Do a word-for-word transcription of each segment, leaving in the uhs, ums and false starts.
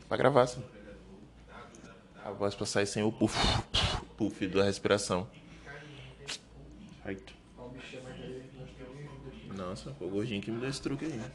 Pra gravar, sim. A voz pra sair sem o puff, puff, puff da respiração. Ai. Nossa, foi o gordinho que me deu esse truque aí.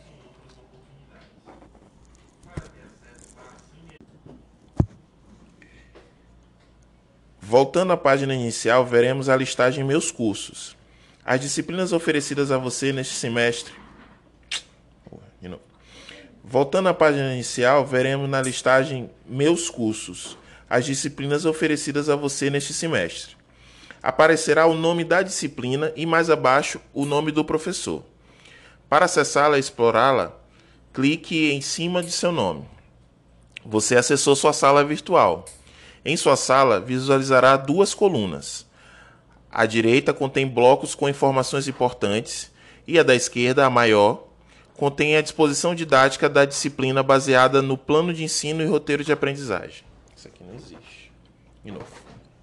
Voltando à página inicial, veremos a listagem Meus Cursos. As disciplinas oferecidas a você neste semestre. De novo. Voltando à página inicial, veremos na listagem Meus Cursos as disciplinas oferecidas a você neste semestre. Aparecerá o nome da disciplina e mais abaixo o nome do professor. Para acessá-la e explorá-la, clique em cima de seu nome. Você acessou sua sala virtual. Em sua sala, visualizará duas colunas. A direita contém blocos com informações importantes e a da esquerda, a maior, contém a disposição didática da disciplina baseada no plano de ensino e roteiro de aprendizagem. Isso aqui não existe. De novo.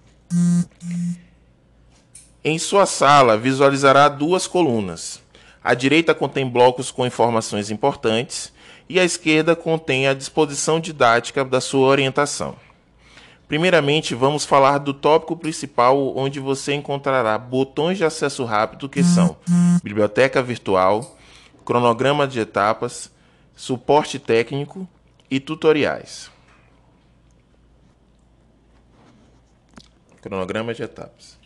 Em sua sala, visualizará duas colunas. A direita contém blocos com informações importantes e a esquerda contém a disposição didática da sua orientação. Primeiramente, vamos falar do tópico principal, onde você encontrará botões de acesso rápido, que são biblioteca virtual, cronograma de etapas, suporte técnico e tutoriais. Cronograma de etapas.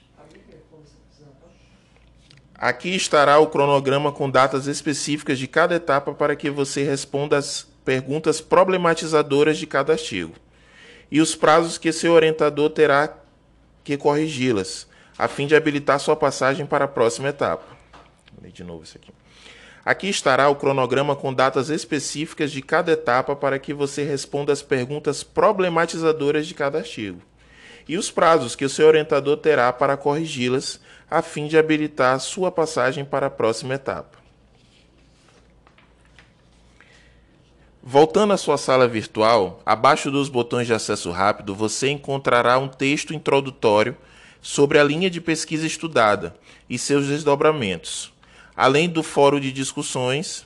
Aqui estará o cronograma com datas específicas de cada etapa para que você responda as perguntas problematizadoras de cada artigo. E os prazos que seu orientador terá que corrigi-las, a fim de habilitar sua passagem para a próxima etapa. Vou ler de novo isso aqui. Aqui estará o cronograma com datas específicas de cada etapa para que você responda as perguntas problematizadoras de cada artigo. E os prazos que o seu orientador terá para corrigi-las, a fim de habilitar sua passagem para a próxima etapa. Voltando à sua sala virtual, abaixo dos botões de acesso rápido, você encontrará um texto introdutório sobre a linha de pesquisa estudada e seus desdobramentos, além do fórum de discussões,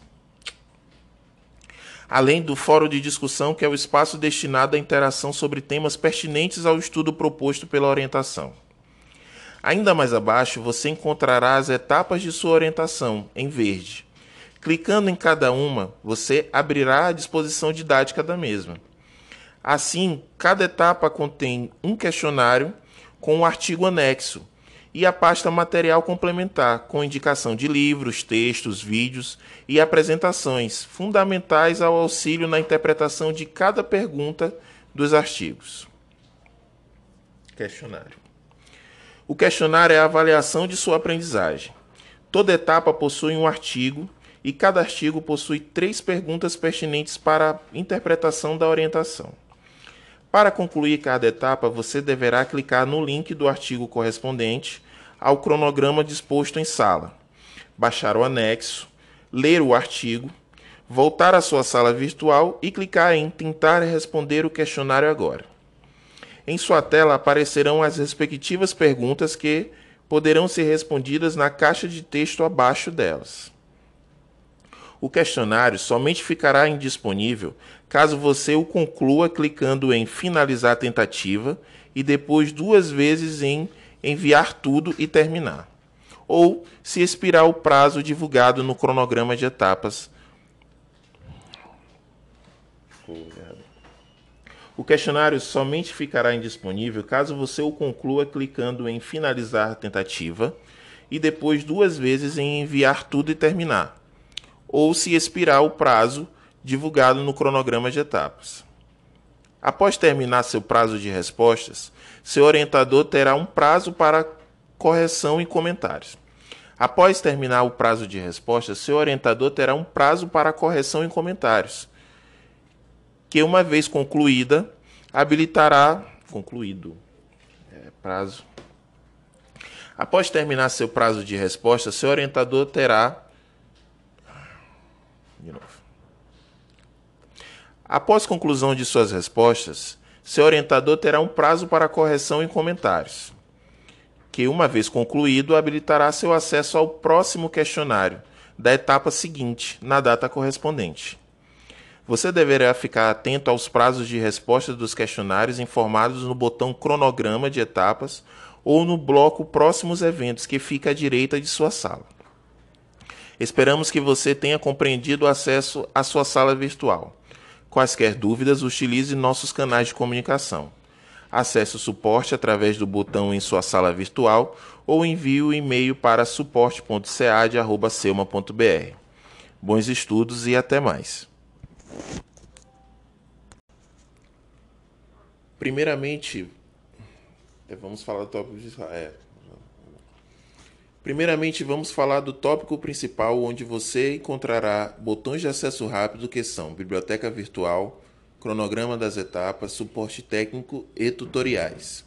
além do fórum de discussão, que é o espaço destinado à interação sobre temas pertinentes ao estudo proposto pela orientação. Ainda mais abaixo, você encontrará as etapas de sua orientação, em verde. Clicando em cada uma, você abrirá a disposição didática da mesma. Assim, cada etapa contém um questionário com um artigo anexo e a pasta material complementar, com indicação de livros, textos, vídeos e apresentações, fundamentais ao auxílio na interpretação de cada pergunta dos artigos. Questionário. O questionário é a avaliação de sua aprendizagem. Toda etapa possui um artigo e cada artigo possui três perguntas pertinentes para a interpretação da orientação. Para concluir cada etapa, você deverá clicar no link do artigo correspondente ao cronograma disposto em sala, baixar o anexo, ler o artigo, voltar à sua sala virtual e clicar em Tentar responder o questionário agora. Em sua tela aparecerão as respectivas perguntas que poderão ser respondidas na caixa de texto abaixo delas. O questionário somente ficará indisponível caso você o conclua clicando em Finalizar a tentativa e depois duas vezes em Enviar tudo e terminar, ou se expirar o prazo divulgado no cronograma de etapas. O questionário somente ficará indisponível caso você o conclua clicando em Finalizar a tentativa e depois duas vezes em Enviar tudo e terminar, ou se expirar o prazo divulgado no cronograma de etapas. Após terminar seu prazo de respostas, seu orientador terá um prazo para correção e comentários. Após terminar o prazo de respostas, seu orientador terá um prazo para correção e comentários, que uma vez concluída, habilitará... Concluído. É, prazo. Após terminar seu prazo de resposta, seu orientador terá... De novo. Após conclusão de suas respostas, seu orientador terá um prazo para correção e comentários, que, uma vez concluído, habilitará seu acesso ao próximo questionário da etapa seguinte, na data correspondente. Você deverá ficar atento aos prazos de resposta dos questionários informados no botão cronograma de etapas ou no bloco próximos eventos que fica à direita de sua sala. Esperamos que você tenha compreendido o acesso à sua sala virtual. Quaisquer dúvidas, utilize nossos canais de comunicação. Acesse o suporte através do botão em sua sala virtual ou envie o e-mail para suporte ponto c a d arroba selma ponto b r. Bons estudos e até mais. Primeiramente, vamos falar do tópico de... é. Primeiramente, vamos falar do tópico principal, onde você encontrará botões de acesso rápido que são biblioteca virtual, cronograma das etapas, suporte técnico e tutoriais.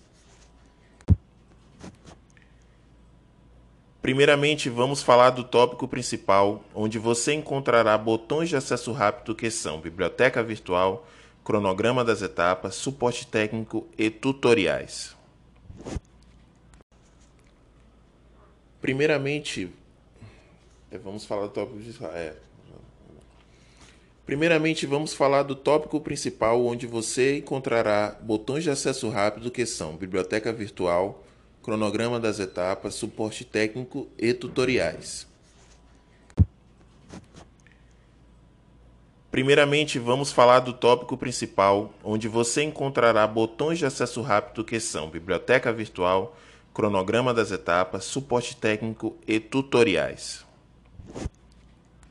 Primeiramente, vamos falar do tópico principal, onde você encontrará botões de acesso rápido que são biblioteca virtual, cronograma das etapas, suporte técnico e tutoriais. Primeiramente, vamos falar do tópico de... é. Primeiramente, vamos falar do tópico principal, onde você encontrará botões de acesso rápido que são biblioteca virtual, cronograma das etapas, suporte técnico e tutoriais. Primeiramente, vamos falar do tópico principal, onde você encontrará botões de acesso rápido que são biblioteca virtual, cronograma das etapas, suporte técnico e tutoriais.